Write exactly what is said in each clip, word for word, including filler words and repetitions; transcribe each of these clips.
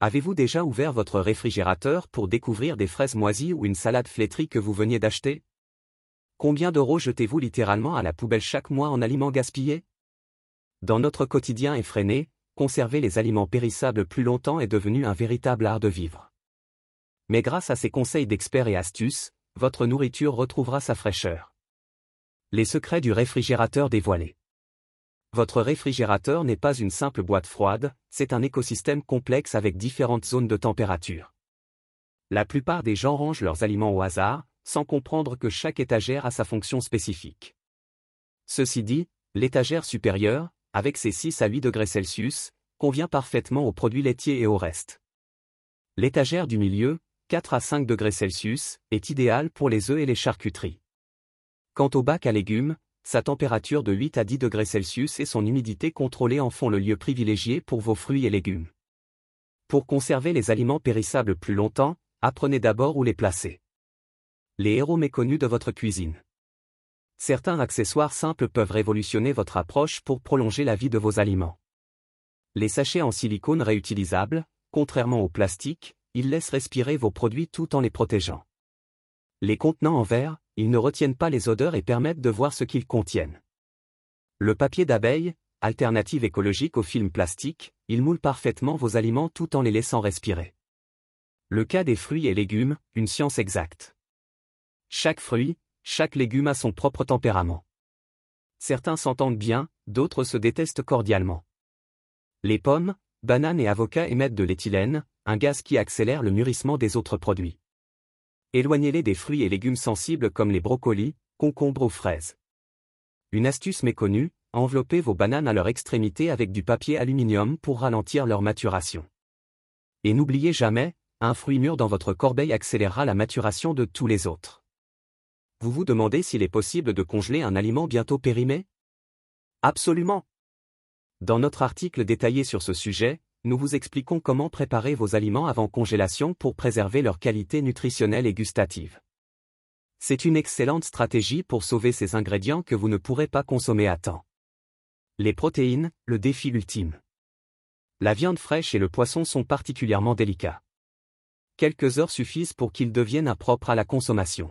Avez-vous déjà ouvert votre réfrigérateur pour découvrir des fraises moisies ou une salade flétrie que vous veniez d'acheter? Combien d'euros jetez-vous littéralement à la poubelle chaque mois en aliments gaspillés? Dans notre quotidien effréné, conserver les aliments périssables plus longtemps est devenu un véritable art de vivre. Mais grâce à ces conseils d'experts et astuces, votre nourriture retrouvera sa fraîcheur. Les secrets du réfrigérateur dévoilés. Votre réfrigérateur n'est pas une simple boîte froide, c'est un écosystème complexe avec différentes zones de température. La plupart des gens rangent leurs aliments au hasard, sans comprendre que chaque étagère a sa fonction spécifique. Ceci dit, l'étagère supérieure, avec ses six à huit degrés Celsius, convient parfaitement aux produits laitiers et au reste. L'étagère du milieu, quatre à cinq degrés Celsius, est idéale pour les œufs et les charcuteries. Quant au bac à légumes, sa température de huit à dix degrés Celsius et son humidité contrôlée en font le lieu privilégié pour vos fruits et légumes. Pour conserver les aliments périssables plus longtemps, apprenez d'abord où les placer. Les héros méconnus de votre cuisine. Certains accessoires simples peuvent révolutionner votre approche pour prolonger la vie de vos aliments. Les sachets en silicone réutilisables, contrairement au plastique, ils laissent respirer vos produits tout en les protégeant. Les contenants en verre, ils ne retiennent pas les odeurs et permettent de voir ce qu'ils contiennent. Le papier d'abeille, alternative écologique au film plastique, il moule parfaitement vos aliments tout en les laissant respirer. Le cas des fruits et légumes, une science exacte. Chaque fruit, chaque légume a son propre tempérament. Certains s'entendent bien, d'autres se détestent cordialement. Les pommes, bananes et avocats émettent de l'éthylène, un gaz qui accélère le mûrissement des autres produits. Éloignez-les des fruits et légumes sensibles comme les brocolis, concombres ou fraises. Une astuce méconnue, enveloppez vos bananes à leur extrémité avec du papier aluminium pour ralentir leur maturation. Et n'oubliez jamais, un fruit mûr dans votre corbeille accélérera la maturation de tous les autres. Vous vous demandez s'il est possible de congeler un aliment bientôt périmé? Absolument! Dans notre article détaillé sur ce sujet, nous vous expliquons comment préparer vos aliments avant congélation pour préserver leur qualité nutritionnelle et gustative. C'est une excellente stratégie pour sauver ces ingrédients que vous ne pourrez pas consommer à temps. Les protéines, le défi ultime. La viande fraîche et le poisson sont particulièrement délicats. Quelques heures suffisent pour qu'ils deviennent impropres à la consommation.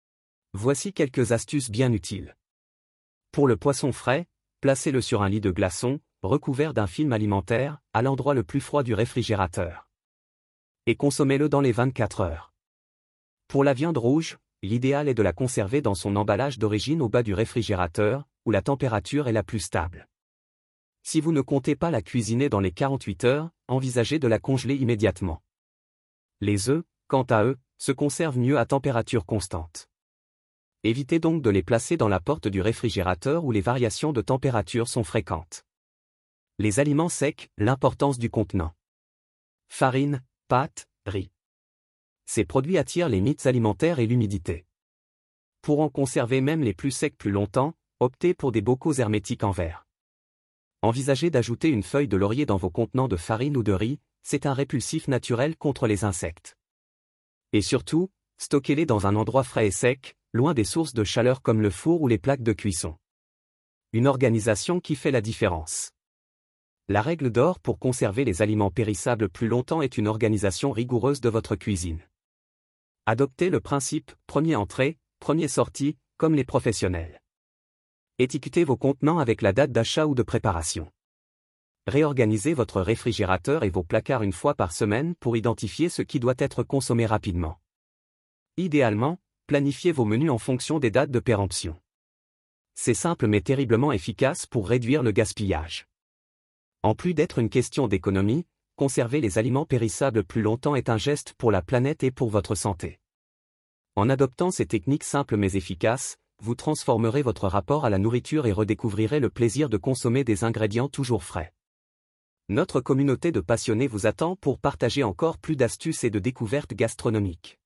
Voici quelques astuces bien utiles. Pour le poisson frais, placez-le sur un lit de glaçons, recouvert d'un film alimentaire, à l'endroit le plus froid du réfrigérateur. Et consommez-le dans les vingt-quatre heures. Pour la viande rouge, l'idéal est de la conserver dans son emballage d'origine au bas du réfrigérateur, où la température est la plus stable. Si vous ne comptez pas la cuisiner dans les quarante-huit heures, envisagez de la congeler immédiatement. Les œufs, quant à eux, se conservent mieux à température constante. Évitez donc de les placer dans la porte du réfrigérateur où les variations de température sont fréquentes. Les aliments secs, l'importance du contenant. Farine, pâtes, riz. Ces produits attirent les mites alimentaires et l'humidité. Pour en conserver même les plus secs plus longtemps, optez pour des bocaux hermétiques en verre. Envisagez d'ajouter une feuille de laurier dans vos contenants de farine ou de riz, c'est un répulsif naturel contre les insectes. Et surtout, stockez-les dans un endroit frais et sec, loin des sources de chaleur comme le four ou les plaques de cuisson. Une organisation qui fait la différence. La règle d'or pour conserver les aliments périssables plus longtemps est une organisation rigoureuse de votre cuisine. Adoptez le principe « premier entrée, premier sortie » comme les professionnels. Étiquetez vos contenants avec la date d'achat ou de préparation. Réorganisez votre réfrigérateur et vos placards une fois par semaine pour identifier ce qui doit être consommé rapidement. Idéalement, planifiez vos menus en fonction des dates de péremption. C'est simple mais terriblement efficace pour réduire le gaspillage. En plus d'être une question d'économie, conserver les aliments périssables plus longtemps est un geste pour la planète et pour votre santé. En adoptant ces techniques simples mais efficaces, vous transformerez votre rapport à la nourriture et redécouvrirez le plaisir de consommer des ingrédients toujours frais. Notre communauté de passionnés vous attend pour partager encore plus d'astuces et de découvertes gastronomiques.